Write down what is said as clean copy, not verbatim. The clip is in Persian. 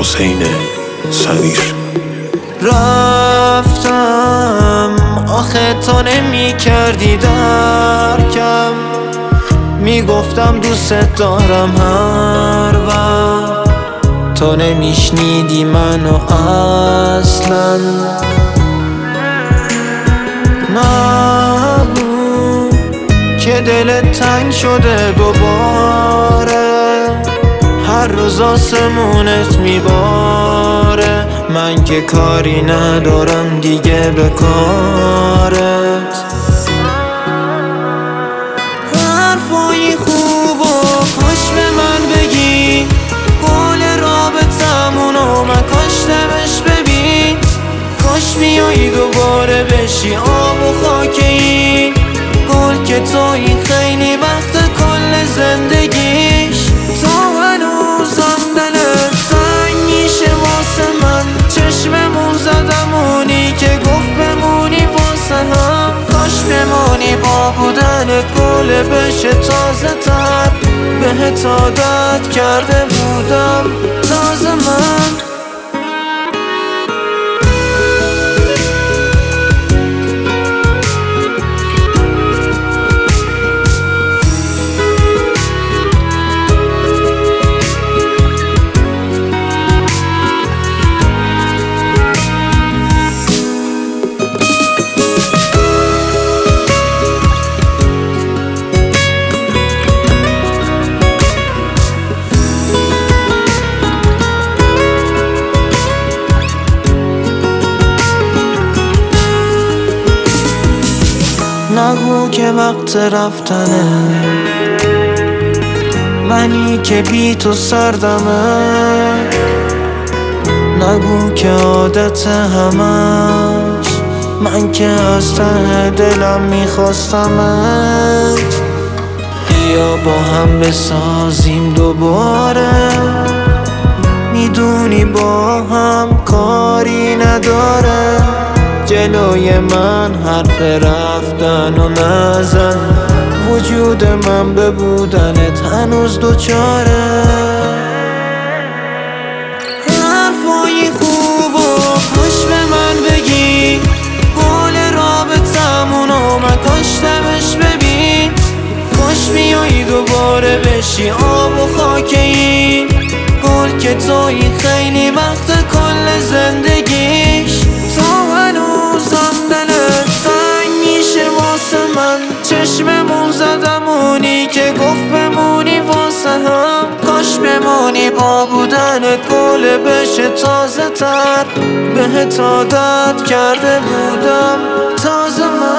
حسین صغیر. رفتم آخه تو نمی کردی درکم، میگفتم دوست دارم هر وقت، تو نمیشنیدی منو اصلا. نگو که دلت تنگ شده دوباره، هر روز آسمونت میباره، من که کاری ندارم دیگه به کارت. حرفای خوب و کاش به من بگی، گل رابطمونو من کاشتمش ببین، کاش بیایی دوباره بشی آب و خاک این گل که تویی خیلی وقت کل زندگیش. تا هنوزم دلت تنگ میشه واسه من، چشممون زدم اونی که گفت بمونی واسه هم، کاش بمونی با بودنت گل بشه تازه تر، بهت عادت کرده بودم تازه من. نگو که وقت رفتنه، منی که بی تو سردمه، نگو که عادت همش، من که از ته دلم میخواستمت. بیا با هم بسازیم دوباره، میدونی با هم کاری نداره، جلوی من حرف رفتن و نزن، وجود من به بودنت هنوز دوچاره. حرفای خوب و کاش به من بگی، گل رابطمونو من کاشتمش ببین، کاش بیایی دوباره بشی آب و خاک این گل که تویی خیلی وقت کل زندگیش. تا هنوزم دلت تنگ میشه واسه من، چشممون زدم اونی که گفت بمونی واسه هم، کاش بمونی با بودنت گل بشه تازه تر، بهت عادت کرده بودم تازه من.